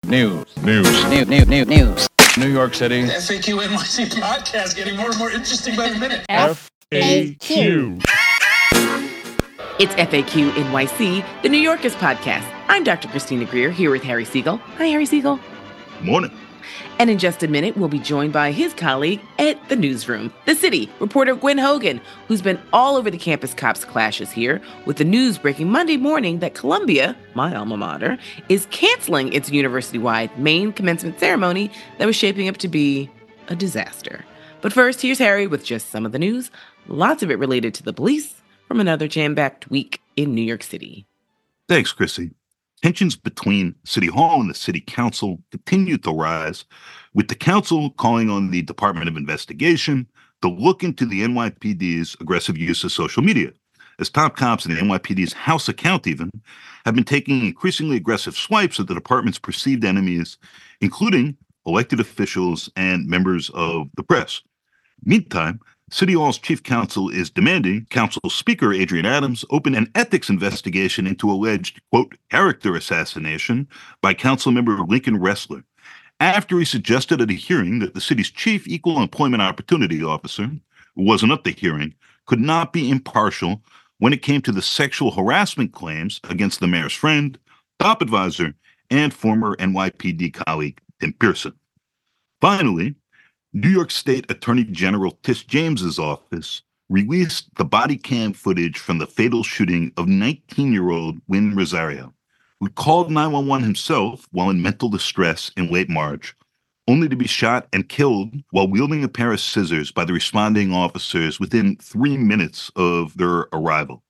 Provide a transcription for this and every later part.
News. New York City. The FAQ NYC podcast getting more and more interesting by the minute. FAQ. It's FAQ NYC, the New Yorkers podcast. I'm Dr. Christina Greer here with Harry Siegel. Hi, Harry Siegel. Morning. And in just a minute, we'll be joined by his colleague at the newsroom, The City, reporter Gwen Hogan, who's been all over the campus cops clashes here, with the news breaking Monday morning that Columbia, my alma mater, is canceling its university-wide Maine commencement ceremony that was shaping up to be a disaster. But first, here's Harry with just some of the news, lots of it related to the police, from another jam-packed week in New York City. Thanks, Chrissy. Tensions between City Hall and the City Council continue to rise, with the council calling on the Department of Investigation to look into the NYPD's aggressive use of social media, as top cops in the NYPD's House account even have been taking increasingly aggressive swipes at the department's perceived enemies, including elected officials and members of the press. Meantime, City Hall's chief counsel is demanding Council Speaker Adrienne Adams open an ethics investigation into alleged, quote, character assassination by Councilmember Lincoln Ressler, after he suggested at a hearing that the city's chief equal employment opportunity officer, who wasn't at the hearing, could not be impartial when it came to the sexual harassment claims against the mayor's friend, top advisor, and former NYPD colleague Tim Pearson. Finally, New York State Attorney General Tish James's office released the body cam footage from the fatal shooting of 19-year-old Wynn Rosario, who called 911 himself while in mental distress in late March, only to be shot and killed while wielding a pair of scissors by the responding officers within 3 minutes of their arrival.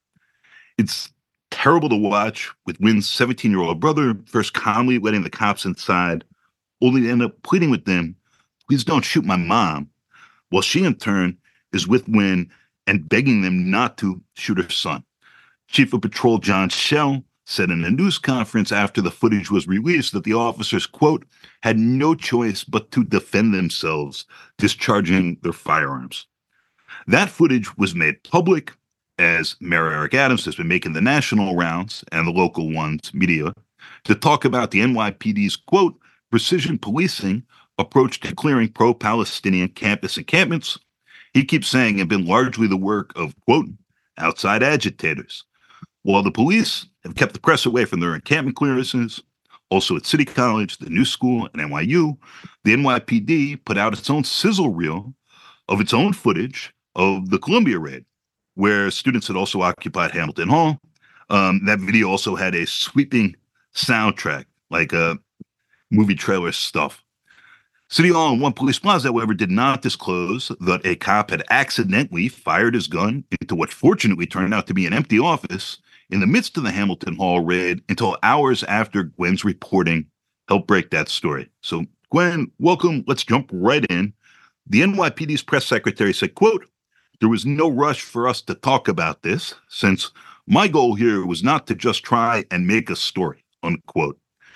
It's terrible to watch, with Wynn's 17-year-old brother first calmly letting the cops inside, only to end up pleading with them, "Please don't shoot my mom," while she in turn is with Wynn and begging them not to shoot her son. Chief of Patrol John Schell said in a news conference after the footage was released that the officers, quote, had no choice but to defend themselves, discharging their firearms. That footage was made public as Mayor Eric Adams has been making the national rounds and the local ones media to talk about the NYPD's, quote, precision policing approach to clearing pro-Palestinian campus encampments. He keeps saying have been largely the work of, quote, outside agitators. While the police have kept the press away from their encampment clearances, also at City College, the New School, and NYU, the NYPD put out its own sizzle reel of its own footage of the Columbia raid, where students had also occupied Hamilton Hall. That video also had a sweeping soundtrack, like movie trailer stuff. City Hall and One Police Plaza, however, did not disclose that a cop had accidentally fired his gun into what fortunately turned out to be an empty office in the midst of the Hamilton Hall raid until hours after Gwen's reporting helped break that story. So, Gwen, welcome. Let's jump right in. The NYPD's press secretary said, quote, there was no rush for us to talk about this, since my goal here was not to just try and make a story, unquote.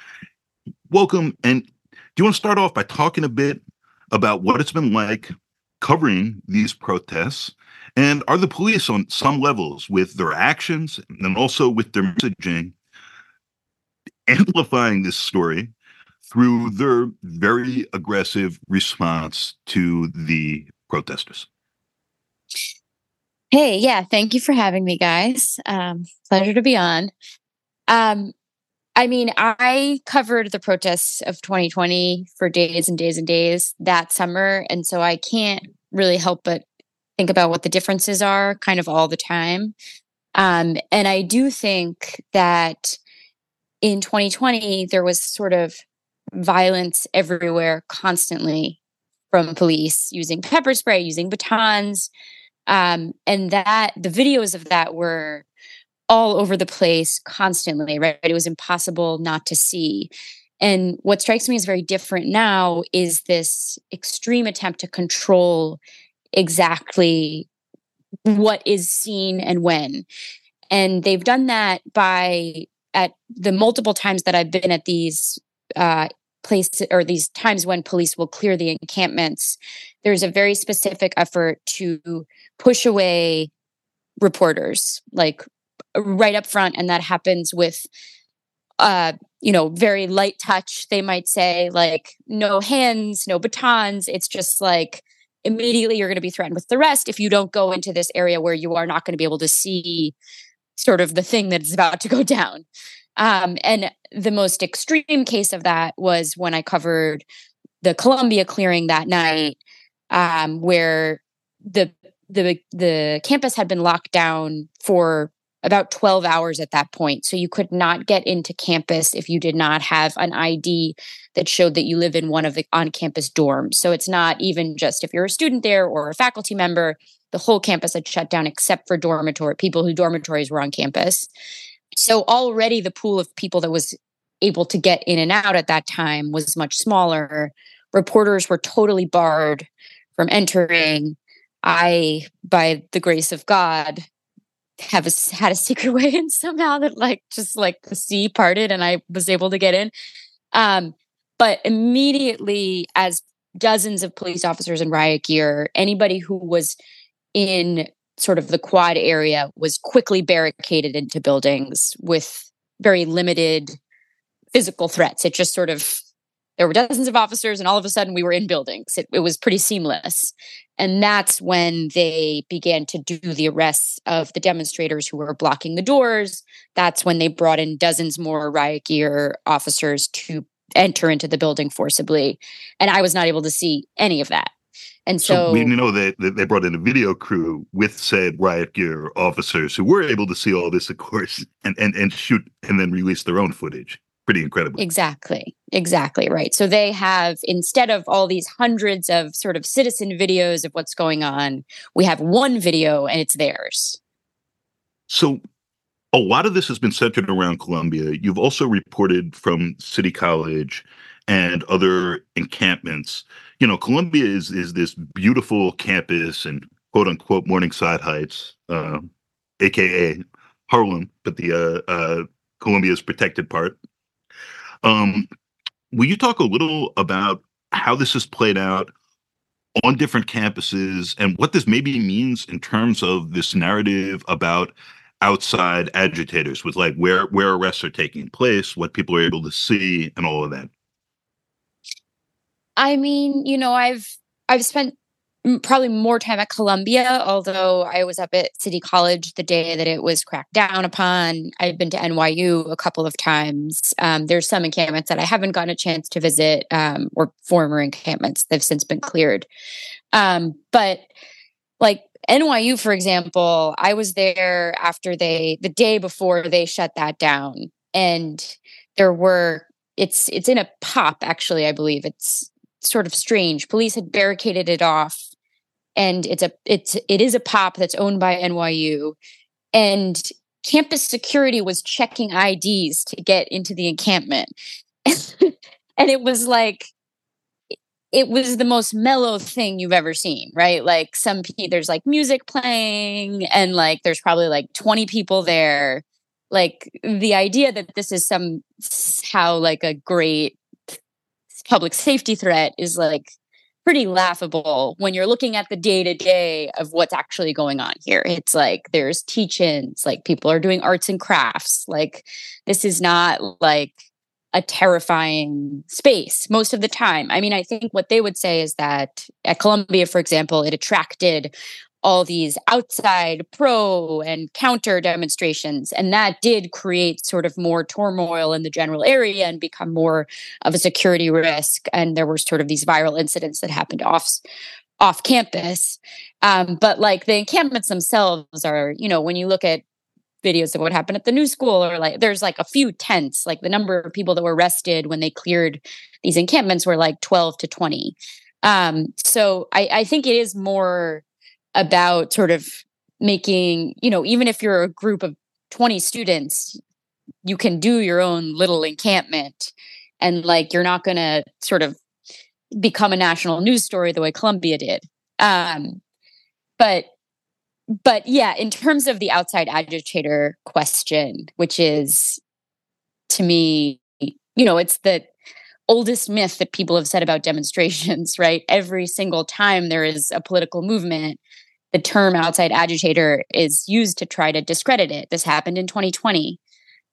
Welcome, and do you want to start off by talking a bit about what it's been like covering these protests? And are the police on some levels with their actions and then also with their messaging amplifying this story through their very aggressive response to the protesters? Hey, yeah, thank you for having me, guys. Pleasure to be on. I mean, I covered the protests of 2020 for days and days and days that summer. And so I can't really help but think about what the differences are kind of all the time. And I do think that in 2020, there was sort of violence everywhere constantly from police using pepper spray, using batons. And that the videos of that were all over the place constantly, right? It was impossible not to see. And what strikes me as very different now is this extreme attempt to control exactly what is seen and when. And they've done that by, at the multiple times that I've been at these places, or these times when police will clear the encampments, there's a very specific effort to push away reporters, like right up front. And that happens with very light touch, they might say, like no hands, no batons. It's just like immediately you're going to be threatened with arrest if you don't go into this area where you are not going to be able to see sort of the thing that is about to go down. And the most extreme case of that was when I covered the Columbia clearing that night, where the campus had been locked down for about 12 hours at that point. So you could not get into campus if you did not have an ID that showed that you live in one of the on-campus dorms. So it's not even just if you're a student there or a faculty member. The whole campus had shut down except for people whose dormitories were on campus. So already the pool of people that was able to get in and out at that time was much smaller. Reporters were totally barred from entering. I, by the grace of God, had a secret way in somehow that just the sea parted and I was able to get in. But immediately, as dozens of police officers in riot gear, anybody who was in sort of the quad area was quickly barricaded into buildings with very limited physical threats. It just sort of, there were dozens of officers and all of a sudden we were in buildings. It was pretty seamless. And that's when they began to do the arrests of the demonstrators who were blocking the doors. That's when they brought in dozens more riot gear officers to enter into the building forcibly. And I was not able to see any of that. And so we know that they brought in a video crew with said riot gear officers who were able to see all this, of course, and shoot and then release their own footage. Pretty incredible. Exactly, right. So they have, instead of all these hundreds of sort of citizen videos of what's going on, we have one video and it's theirs. So a lot of this has been centered around Columbia. You've also reported from City College and other encampments. Columbia is this beautiful campus and quote unquote Morningside Heights, aka Harlem, but the Columbia's protected part. Will you talk a little about how this has played out on different campuses and what this maybe means in terms of this narrative about outside agitators, with where arrests are taking place, what people are able to see, and all of that? I mean, I've spent probably more time at Columbia, although I was up at City College the day that it was cracked down upon. I've been to NYU a couple of times. There's some encampments that I haven't gotten a chance to visit, or former encampments. They've since been cleared. But NYU, for example, I was there after the day before they shut that down. And it's in a pop, actually, I believe. It's sort of strange. Police had barricaded it off, and it is a pop that's owned by NYU, and campus security was checking IDs to get into the encampment. And it was the most mellow thing you've ever seen, right? There's music playing and there's probably 20 people there. The idea that this is somehow a great public safety threat is pretty laughable when you're looking at the day-to-day of what's actually going on here. It's there's teach-ins, people are doing arts and crafts. This is not a terrifying space most of the time. I mean, I think what they would say is that at Columbia, for example, it attracted all these outside pro and counter demonstrations. And that did create sort of more turmoil in the general area and become more of a security risk. And there were sort of these viral incidents that happened off campus. But the encampments themselves are, when you look at videos of what happened at the New School, or there's a few tents, the number of people that were arrested when they cleared these encampments were 12 to 20. So I think it is more about sort of making, even if you're a group of 20 students, you can do your own little encampment, and you're not going to sort of become a national news story the way Columbia did. But yeah, in terms of the outside agitator question, which is, to me, it's the oldest myth that people have said about demonstrations, right? Every single time there is a political movement, the term outside agitator is used to try to discredit it. This happened in 2020.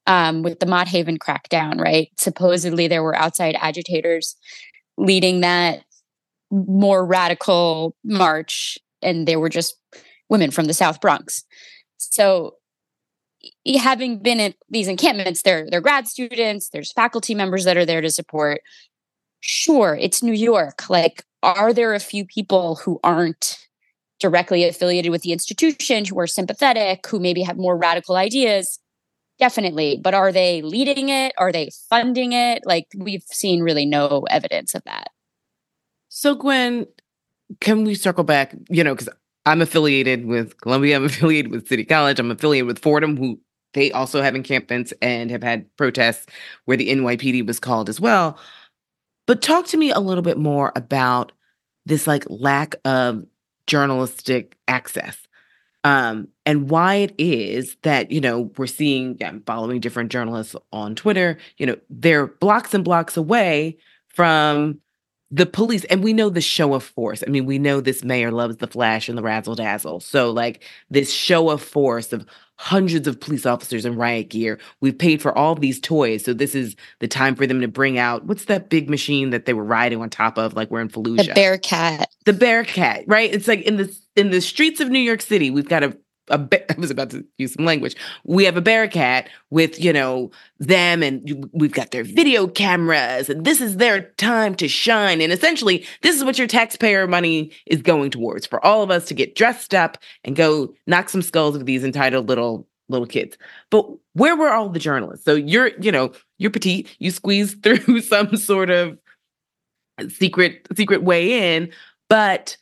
with the Mott Haven crackdown, right? Supposedly there were outside agitators leading that more radical march, and they were just women from the South Bronx. So having been at these encampments, they're grad students, there's faculty members that are there to support. Sure, it's New York. Like, are there a few people who aren't directly affiliated with the institution, who are sympathetic, who maybe have more radical ideas? Definitely. But are they leading it? Are they funding it? Like, we've seen really no evidence of that. So, Gwen, can we circle back? Because I'm affiliated with Columbia, I'm affiliated with City College, I'm affiliated with Fordham, who they also have encampments and have had protests where the NYPD was called as well. But talk to me a little bit more about this lack of journalistic access, and why it is that, we're seeing, following different journalists on Twitter, they're blocks and blocks away from the police. And we know the show of force. I mean, we know this mayor loves the flash and the razzle dazzle. So this show of force of hundreds of police officers in riot gear. We've paid for all these toys. So this is the time for them to bring out, what's that big machine that they were riding on top of, like we're in Fallujah? The Bearcat. The Bearcat, right? It's like in the streets of New York City, we've got I was about to use some language. We have a Bearcat with, them, and we've got their video cameras, and this is their time to shine. And essentially, this is what your taxpayer money is going towards, for all of us to get dressed up and go knock some skulls with these entitled little kids. But where were all the journalists? So you're petite, you squeeze through some sort of secret way in, but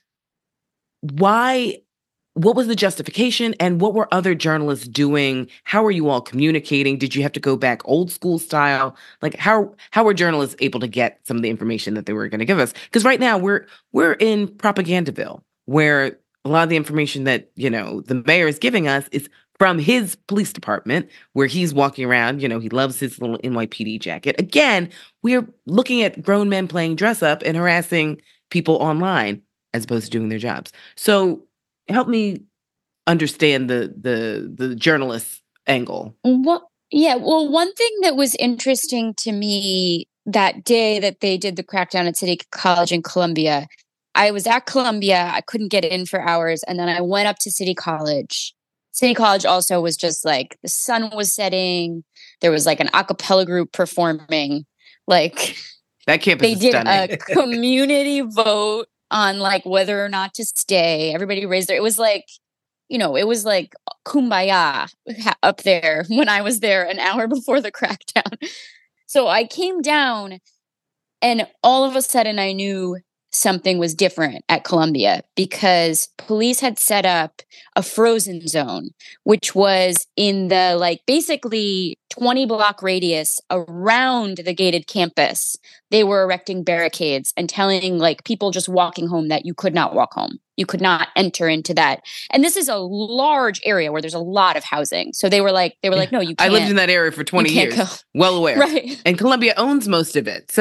why? What was the justification, and what were other journalists doing? How are you all communicating? Did you have to go back old school style? How were journalists able to get some of the information that they were going to give us? Because right now we're in Propagandaville, where a lot of the information that, the mayor is giving us is from his police department, where he's walking around, he loves his little NYPD jacket. Again, we're looking at grown men playing dress up and harassing people online as opposed to doing their jobs. So help me understand the journalist angle. Well, one thing that was interesting to me that day that they did the crackdown at City College in Columbia, I was at Columbia, I couldn't get in for hours, and then I went up to City College. City College also was just the sun was setting, there was an a cappella group performing, that campus they is did stunning. A community vote on whether or not to stay. Everybody raised their, it was it was kumbaya up there when I was there an hour before the crackdown. So I came down, and all of a sudden I knew something was different at Columbia, because police had set up a frozen zone, which was in the basically 20 block radius around the gated campus. They were erecting barricades and telling people just walking home that you could not walk home. You could not enter into that. And this is a large area where there's a lot of housing. So they were like, no, you can't. I lived in that area for 20 years. Go. Well aware. Right. And Columbia owns most of it.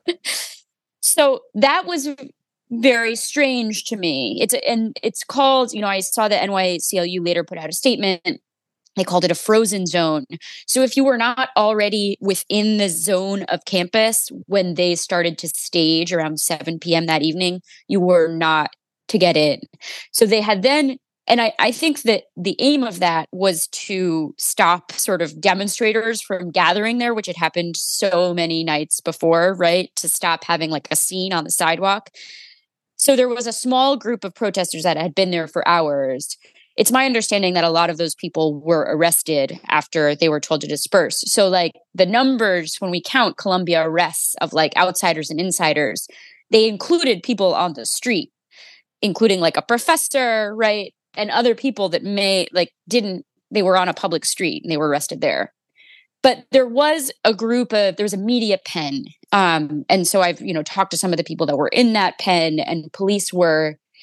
So that was very strange to me. It's called, I saw the NYCLU later put out a statement. They called it a frozen zone. So if you were not already within the zone of campus when they started to stage around 7 p.m. that evening, you were not to get in. So they had then, and I think that the aim of that was to stop sort of demonstrators from gathering there, which had happened so many nights before, right? To stop having a scene on the sidewalk. So there was a small group of protesters that had been there for hours. It's my understanding that a lot of those people were arrested after they were told to disperse. So the numbers, when we count Columbia arrests of outsiders and insiders, they included people on the street, including a professor, right? And other people that they were on a public street and they were arrested there. But there was there was a media pen. And so I've, talked to some of the people that were in that pen, and police were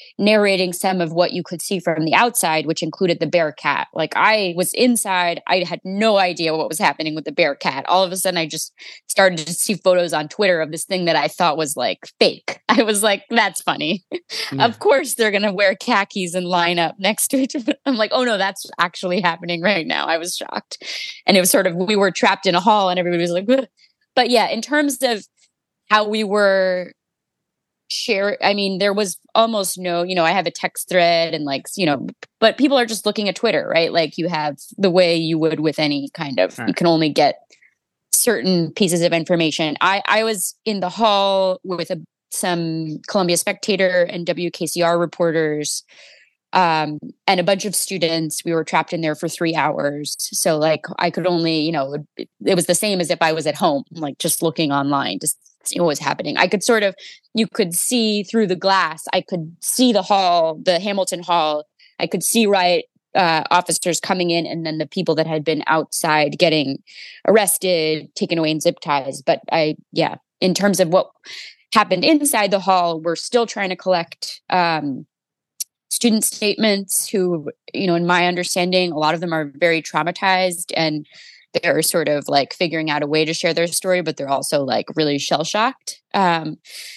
narrating some of what you could see from the outside, which included the bear cat. Like, I was inside. I had no idea what was happening with the bear cat. All of a sudden, I just started to see photos on Twitter of this thing that I thought was like fake. I was like, that's funny. Yeah. Of course, they're going to wear khakis and line up next to each other. I'm like, oh no, that's actually happening right now. I was shocked. And it was sort of, we were trapped in a hall and everybody was like, ugh. But yeah, in terms of how we were I mean, there was almost no, I have a text thread and like, but people are just looking at Twitter, right? Like, you have the way you would with any kind of, Right. You can only get certain pieces of information. I was in the hall with some Columbia Spectator and WKCR reporters, and a bunch of students. We were trapped in there for 3 hours. So like, I could only, it was the same as if I was at home, like just looking online, just see what was happening. I could you could see through the glass. I could see the hall, the Hamilton Hall. I could see riot officers coming in, and then the people that had been outside getting arrested, taken away in zip ties. But in terms of what happened inside the hall, we're still trying to collect student statements who, in my understanding, a lot of them are very traumatized, and they're sort of like figuring out a way to share their story, but they're also like really shell shocked. And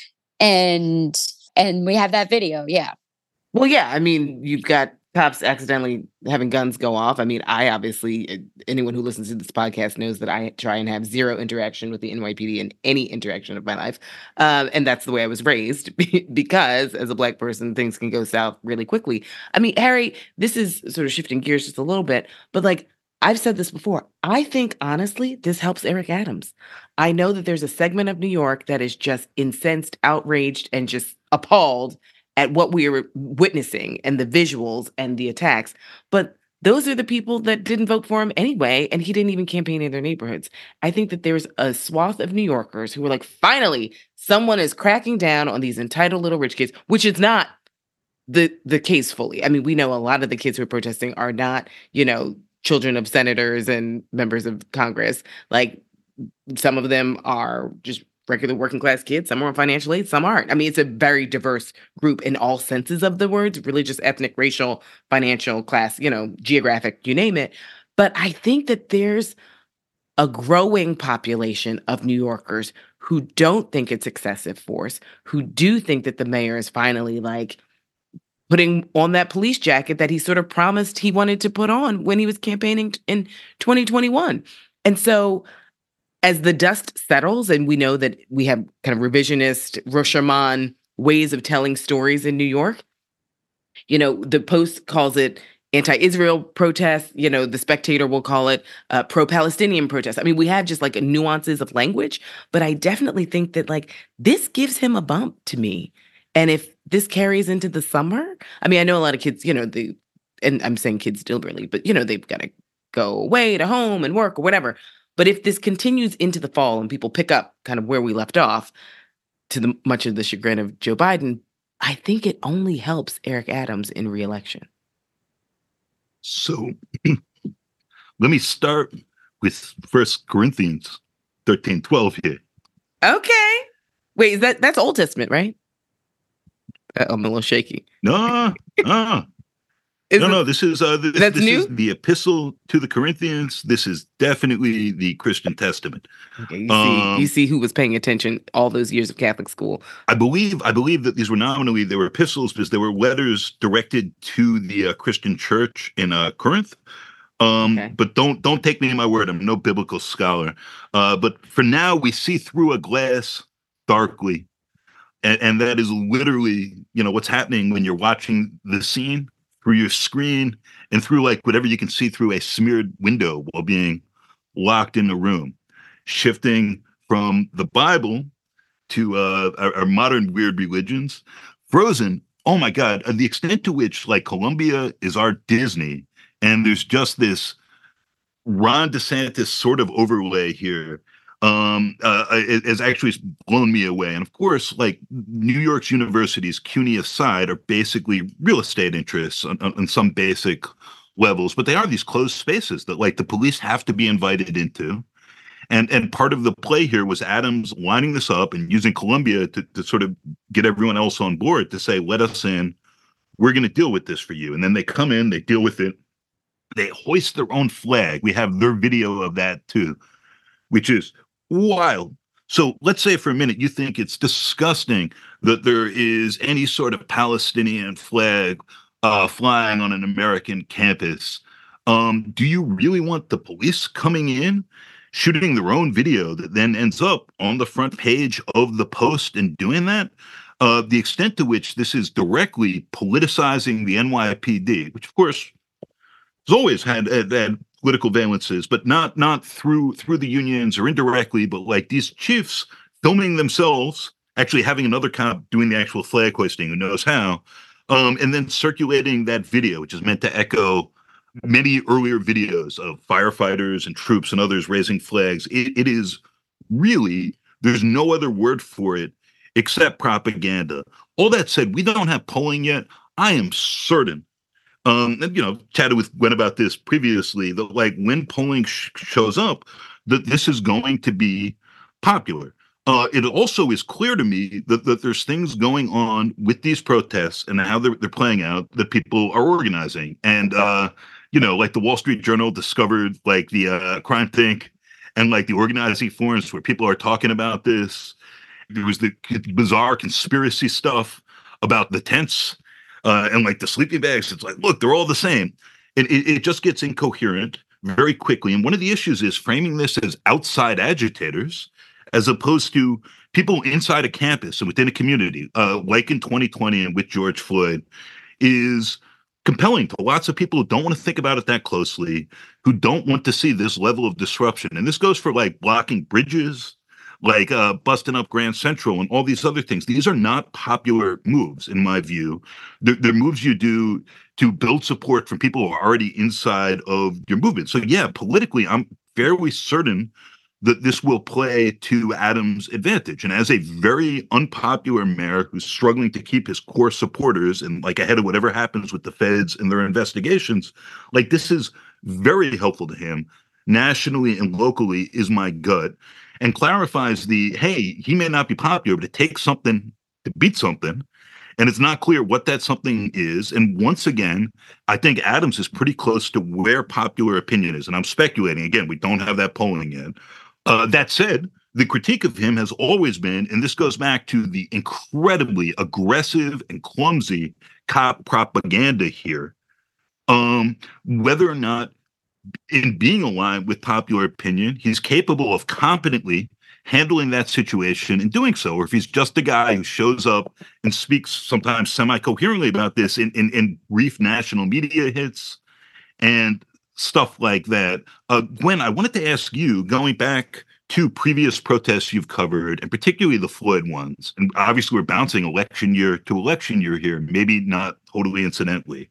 we have that video. Yeah. Well, yeah. I mean, you've got cops accidentally having guns go off. I mean, I obviously, anyone who listens to this podcast knows that I try and have zero interaction with the NYPD in any interaction of my life. And that's the way I was raised because as a Black person, things can go south really quickly. I mean, Harry, this is sort of shifting gears just a little bit, but like, I've said this before. I think, honestly, this helps Eric Adams. I know that there's a segment of New York that is just incensed, outraged, and just appalled at what we are witnessing and the visuals and the attacks. But those are the people that didn't vote for him anyway, and he didn't even campaign in their neighborhoods. I think that there's a swath of New Yorkers who were like, finally, someone is cracking down on these entitled little rich kids, which is not the case fully. I mean, we know a lot of the kids who are protesting are not, children of senators and members of Congress. Like, some of them are just regular working class kids. Some are on financial aid, some aren't. I mean, it's a very diverse group in all senses of the words, religious, ethnic, racial, financial, class, geographic, you name it. But I think that there's a growing population of New Yorkers who don't think it's excessive force, who do think that the mayor is finally like putting on that police jacket that he sort of promised he wanted to put on when he was campaigning in 2021. And so as the dust settles, and we know that we have kind of revisionist, Rashomon ways of telling stories in New York, the Post calls it anti-Israel protests, the Spectator will call it pro-Palestinian protests. I mean, we have just like nuances of language, but I definitely think that like this gives him a bump to me. And if this carries into the summer, I mean, I know a lot of kids, and I'm saying kids deliberately, but, they've got to go away to home and work or whatever. But if this continues into the fall and people pick up kind of where we left off to much of the chagrin of Joe Biden, I think it only helps Eric Adams in re-election. So let me start with 1 Corinthians 13:12 here. Okay. Wait, that's Old Testament, right? I'm a little shaky. No. This is that's this new? is the epistle to the Corinthians. This is definitely the Christian Testament. Okay, you see who was paying attention all those years of Catholic school. I believe that these were nominally, they were epistles because they were letters directed to the Christian church in Corinth. Okay. But don't take me at my word. I'm no biblical scholar. But for now, we see through a glass darkly. And that is literally, what's happening when you're watching the scene through your screen and through like whatever you can see through a smeared window while being locked in the room, shifting from the Bible to our modern weird religions. Frozen, oh my God, the extent to which like Columbia is our Disney, and there's just this Ron DeSantis sort of overlay here. It has actually blown me away. And of course, like New York's universities, CUNY aside, are basically real estate interests on some basic levels, but they are these closed spaces that like the police have to be invited into. And part of the play here was Adams lining this up and using Columbia to sort of get everyone else on board to say, let us in, we're going to deal with this for you. And then they come in, they deal with it. They hoist their own flag. We have their video of that too, which is wild. So let's say for a minute you think it's disgusting that there is any sort of Palestinian flag flying on an American campus. Do you really want the police coming in, shooting their own video that then ends up on the front page of the Post and doing that? The extent to which this is directly politicizing the NYPD, which of course has always had political valences, but not through the unions or indirectly, but like these chiefs filming themselves, actually having another cop doing the actual flag hoisting, who knows how, and then circulating that video, which is meant to echo many earlier videos of firefighters and troops and others raising flags. It is really, there's no other word for it except propaganda. All that said, we don't have polling yet. I am certain, and, chatted with Gwen about this previously, that like when polling shows up, that this is going to be popular. It also is clear to me that there's things going on with these protests and how they're playing out that people are organizing. And, like the Wall Street Journal discovered like the Crime Think and like the organizing forums where people are talking about this. There was the bizarre conspiracy stuff about the tents and like the sleeping bags. It's like, look, they're all the same. And it just gets incoherent very quickly. And one of the issues is framing this as outside agitators as opposed to people inside a campus and within a community, like in 2020 and with George Floyd, is compelling to lots of people who don't want to think about it that closely, who don't want to see this level of disruption. And this goes for like blocking bridges, like busting up Grand Central and all these other things. These are not popular moves, in my view. They're moves you do to build support from people who are already inside of your movement. So yeah, politically, I'm fairly certain that this will play to Adams' advantage. And as a very unpopular mayor who's struggling to keep his core supporters and like ahead of whatever happens with the feds and their investigations, like this is very helpful to him nationally and locally, is my gut, and clarifies hey, he may not be popular, but it takes something to beat something. And it's not clear what that something is. And once again, I think Adams is pretty close to where popular opinion is. And I'm speculating. Again, we don't have that polling yet. That said, the critique of him has always been, and this goes back to the incredibly aggressive and clumsy cop propaganda here, whether or not in being aligned with popular opinion, he's capable of competently handling that situation and doing so, or if he's just a guy who shows up and speaks sometimes semi-coherently about this in brief national media hits and stuff like that. Gwen, I wanted to ask you, going back to previous protests you've covered, and particularly the Floyd ones, and obviously we're bouncing election year to election year here, maybe not totally incidentally.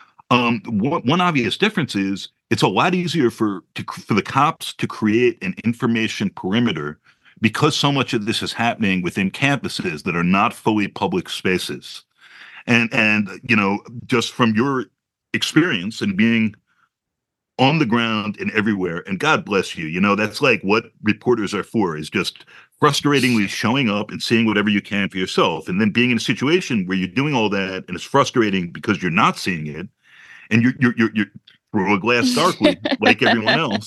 One obvious difference is it's a lot easier for the cops to create an information perimeter because so much of this is happening within campuses that are not fully public spaces. And just from your experience and being on the ground and everywhere, and God bless you, that's like what reporters are for, is just frustratingly showing up and seeing whatever you can for yourself, and then being in a situation where you're doing all that and it's frustrating because you're not seeing it, and you're through a glass darkly like everyone else.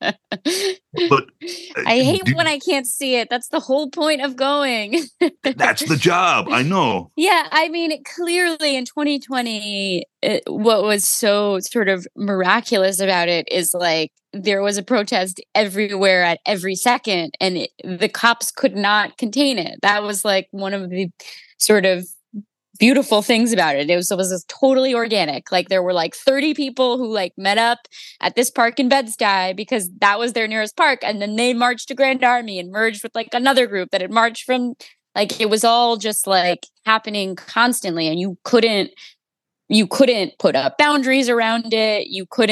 But I hate when I can't see it. That's the whole point of going. That's the job. I know. Yeah, I mean, clearly in 2020, what was so sort of miraculous about it is like there was a protest everywhere at every second, and the cops could not contain it. That was like one of the sort of beautiful things about it. It was totally organic. Like there were like 30 people who like met up at this park in Bed-Stuy because that was their nearest park. And then they marched to Grand Army and merged with like another group that had marched from, like, it was all just like happening constantly. And you couldn't put up boundaries around it.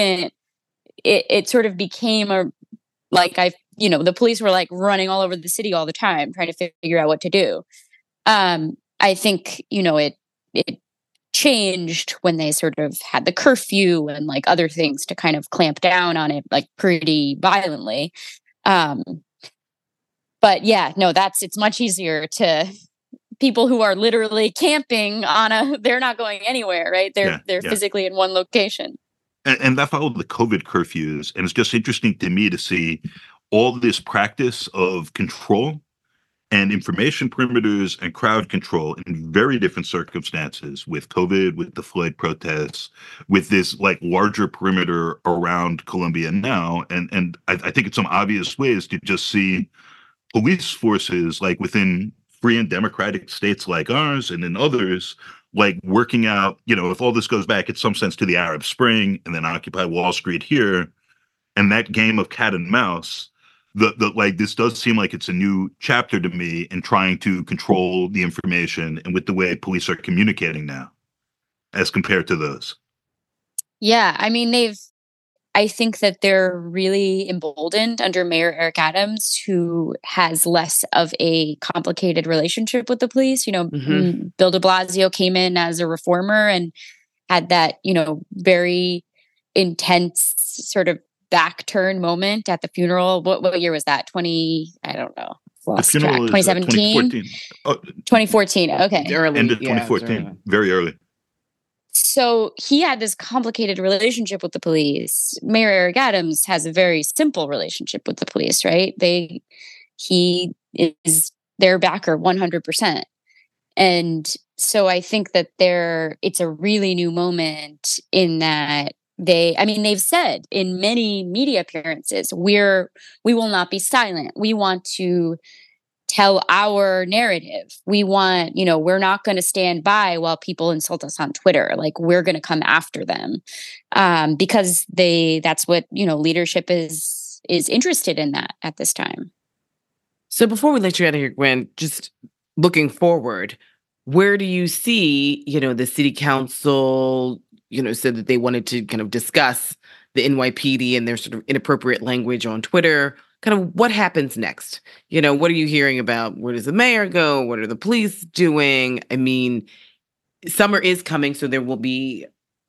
It sort of became the police were like running all over the city all the time, trying to figure out what to do. I think, it changed when they sort of had the curfew and like other things to kind of clamp down on it, like pretty violently. But yeah, no, it's much easier to people who are literally camping they're not going anywhere, right? They're physically in one location. And that followed the COVID curfews. And it's just interesting to me to see all this practice of control and information perimeters and crowd control in very different circumstances, with COVID, with the Floyd protests, with this like larger perimeter around Columbia now. And I think in some obvious ways to just see police forces like within free and democratic states like ours and in others, like working out, if all this goes back in some sense to the Arab Spring and then Occupy Wall Street here, and that game of cat and mouse, this does seem like it's a new chapter to me in trying to control the information and with the way police are communicating now as compared to those. Yeah, I mean, I think that they're really emboldened under Mayor Eric Adams, who has less of a complicated relationship with the police. Bill de Blasio came in as a reformer and had that, very intense sort of back turn moment at the funeral. What year was that? I don't know. Lost track. 2017? 2014. Okay. Early. End of 2014. Very early. So he had this complicated relationship with the police. Mayor Eric Adams has a very simple relationship with the police, right? He is their backer 100%. And so I think that it's a really new moment in that they've said in many media appearances, we will not be silent. We want to tell our narrative. We want, we're not going to stand by while people insult us on Twitter. Like, we're going to come after them because that's what, leadership is interested in that at this time. So before we let you out of here, Gwen, just looking forward, where do you see, the city council, said that they wanted to kind of discuss the NYPD and their sort of inappropriate language on Twitter. Kind of what happens next? What are you hearing about? Where does the mayor go? What are the police doing? I mean, summer is coming, so there will be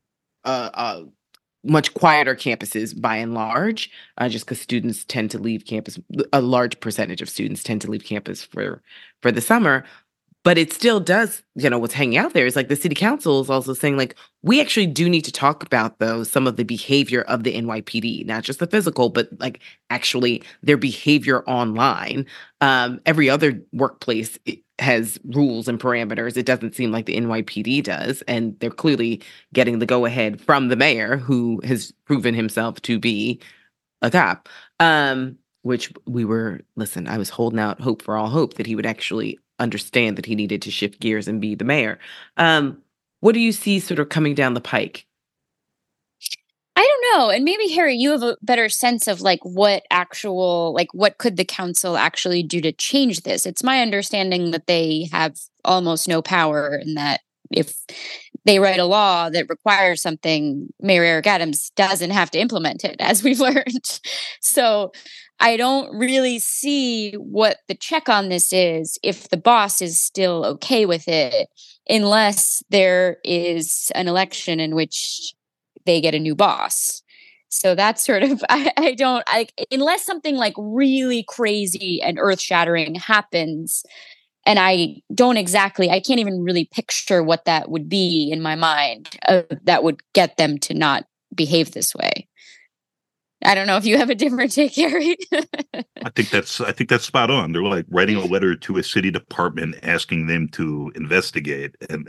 much quieter campuses by and large, just because students tend to leave campus. A large percentage of students tend to leave campus for the summer. But it still does, what's hanging out there is like the city council is also saying, like, we actually do need to talk about, though, some of the behavior of the NYPD, not just the physical, but like actually their behavior online. Every other workplace has rules and parameters. It doesn't seem like the NYPD does. And they're clearly getting the go ahead from the mayor, who has proven himself to be a cop, which I was holding out hope for all hope that he would actually understand that he needed to shift gears and be the mayor. What do you see sort of coming down the pike? I don't know. And maybe, Harry, you have a better sense of what could the council actually do to change this? It's my understanding that they have almost no power, and that if they write a law that requires something, Mayor Eric Adams doesn't have to implement it, as we've learned. So I don't really see what the check on this is if the boss is still okay with it, unless there is an election in which they get a new boss. So that's sort of, unless something really crazy and earth-shattering happens, and I can't even really picture what that would be in my mind that would get them to not behave this way. I don't know if you have a different take, Gary. I think that's spot on. They're like writing a letter to a city department asking them to investigate, and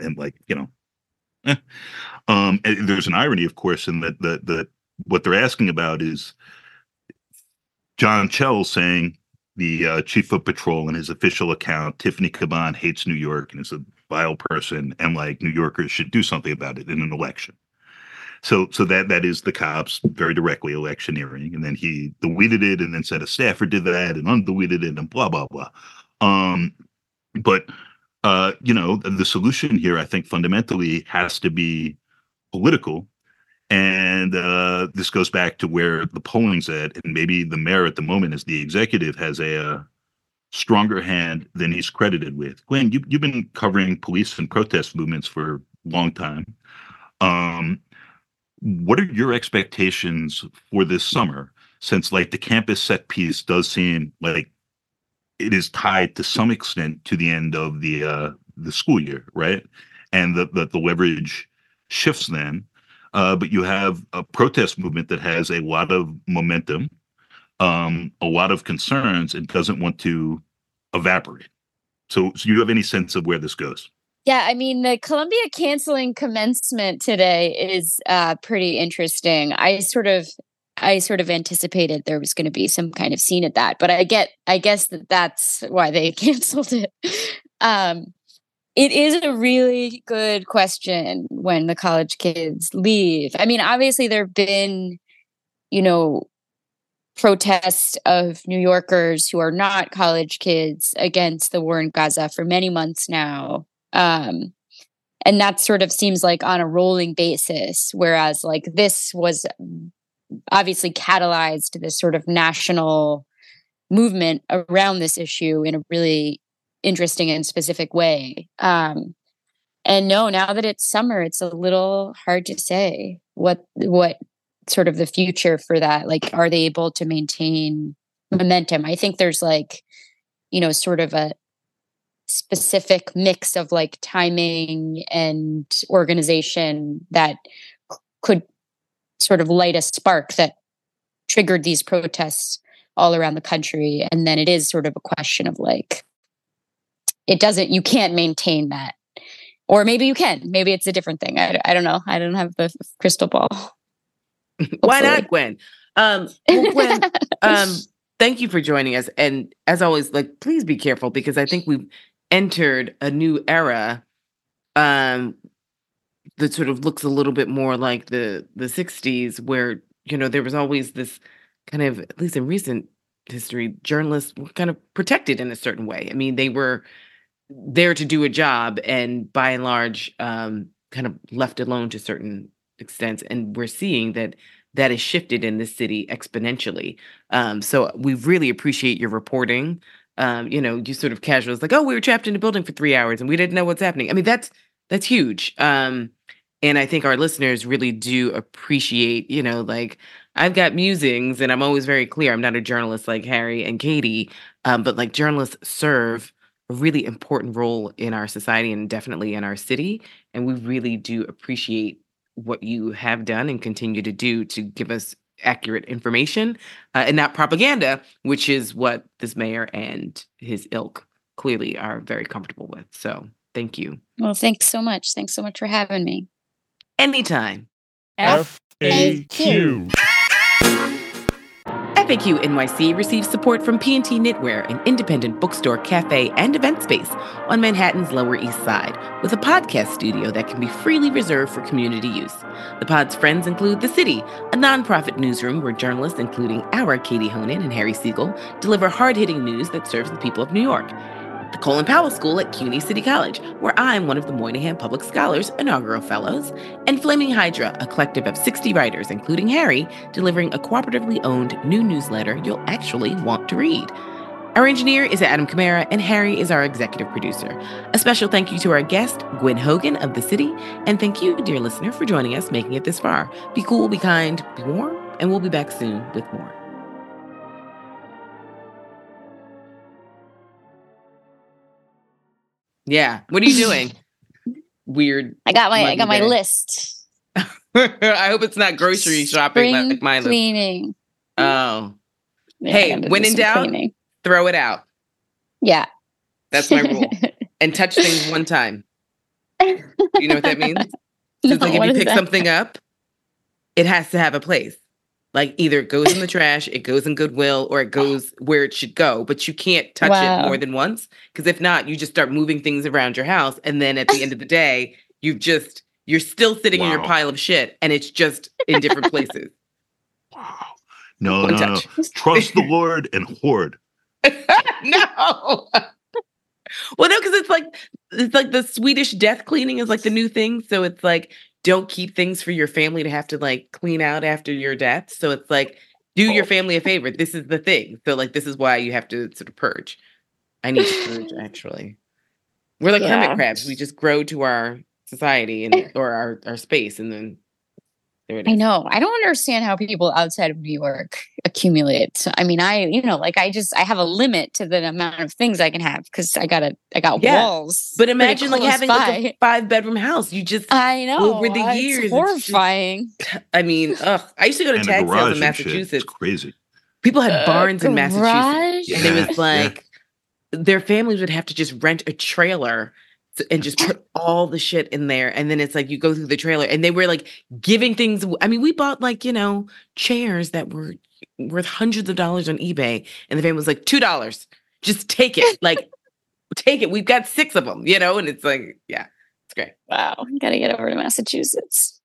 and there's an irony, of course, in that what they're asking about is John Chell saying, the chief of patrol, in his official account, Tiffany Caban hates New York and is a vile person, and New Yorkers should do something about it in an election. So that is the cops very directly electioneering, and then he deleted it, and then said a staffer did that, and undeleted it, and blah blah blah. But the solution here, I think, fundamentally has to be political, and this goes back to where the polling's at, and maybe the mayor at the moment, as the executive, has a stronger hand than he's credited with. Gwen, you've been covering police and protest movements for a long time. What are your expectations for this summer? Since the campus set piece does seem like it is tied to some extent to the end of the the school year, right? And the leverage shifts then. But you have a protest movement that has a lot of momentum, a lot of concerns, and doesn't want to evaporate. So you have any sense of where this goes? Yeah, I mean, the Columbia canceling commencement today is pretty interesting. I sort of anticipated there was going to be some kind of scene at that, but I guess that's why they canceled it. It is a really good question when the college kids leave. I mean, obviously there have been, protests of New Yorkers who are not college kids against the war in Gaza for many months now. And that sort of seems like on a rolling basis, whereas like this was obviously catalyzed this sort of national movement around this issue in a really interesting and specific way. And no, now that it's summer, it's a little hard to say what sort of the future for that. Like, are they able to maintain momentum? I think there's like, sort of a specific mix of like timing and organization that could sort of light a spark that triggered these protests all around the country. And then it is sort of a question of like, you can't maintain that. Or maybe you can. Maybe it's a different thing. I don't know. I don't have the crystal ball. Why not, Gwen? Well, Gwen, thank you for joining us. And as always, like, please be careful, because I think we've entered a new era that sort of looks a little bit more like the 60s, where, there was always this kind of, at least in recent history, journalists were kind of protected in a certain way. I mean, they were there to do a job and by and large kind of left alone to certain extents. And we're seeing that has shifted in this city exponentially. So we really appreciate your reporting. You sort of casual, it's like, oh, we were trapped in a building for 3 hours and we didn't know what's happening. I mean, that's huge. And I think our listeners really do appreciate, like, I've got musings and I'm always very clear. I'm not a journalist like Harry and Katie, but like journalists serve a really important role in our society and definitely in our city. And we really do appreciate what you have done and continue to do to give us accurate information and not propaganda, which is what this mayor and his ilk clearly are very comfortable with. So thank you. Well, thanks so much. Thanks so much for having me. Anytime. FAQ. FAQ NYC receives support from P&T Knitwear, an independent bookstore, cafe, and event space on Manhattan's Lower East Side, with a podcast studio that can be freely reserved for community use. The pod's friends include The City, a nonprofit newsroom where journalists, including our Katie Honan and Harry Siegel, deliver hard-hitting news that serves the people of New York. The Colin Powell School at CUNY City College, where I'm one of the Moynihan Public Scholars inaugural fellows, and Flaming Hydra, a collective of 60 writers, including Harry, delivering a cooperatively owned new newsletter you'll actually want to read. Our engineer is Adam Kamara, and Harry is our executive producer. A special thank you to our guest, Gwen Hogan of The City, and thank you, dear listener, for joining us, making it this far. Be cool, be kind, be warm, and we'll be back soon with more. Yeah. What are you doing? Weird. I got my list. I hope it's not grocery shopping like mine. Cleaning. Oh. Yeah, hey, when in doubt, throw it out. Yeah. That's my rule. And touch things one time. You know what that means? No, like if you pick something up, it has to have a place. Like either it goes in the trash, it goes in Goodwill, or it goes where it should go. But you can't touch it more than once. Because if not, you just start moving things around your house. And then at the end of the day, you're still sitting in your pile of shit. And it's just in different places. Wow. No. Trust the Lord and hoard. No. Well, no, because it's like the Swedish death cleaning is like the new thing. So it's like, don't keep things for your family to have to like clean out after your death. So it's like, do your family a favor. This is the thing. So like, this is why you have to sort of purge. I need to purge, actually. We're like hermit crabs. We just grow to our society or our space, and then There it I is. know. I don't understand how people outside of New York accumulate. So, I mean, I have a limit to the amount of things I can have because I got Yeah. walls. But pretty imagine like close having by. like a 5-bedroom house. You just I know. over the years, it's horrifying. I mean, I used to go to And a tag sales garage in and shit. Massachusetts. It's crazy. People had barns in Massachusetts, Garage? and it Yeah, was like their families would have to just rent a trailer and just put all the shit in there. And then it's like you go through the trailer, and they were like giving things. I mean, we bought like chairs that were worth hundreds of dollars on eBay, and the family was like $2. Just take it, like take it. We've got 6 of them, and it's like, yeah, it's great. Wow. Gotta get over to Massachusetts.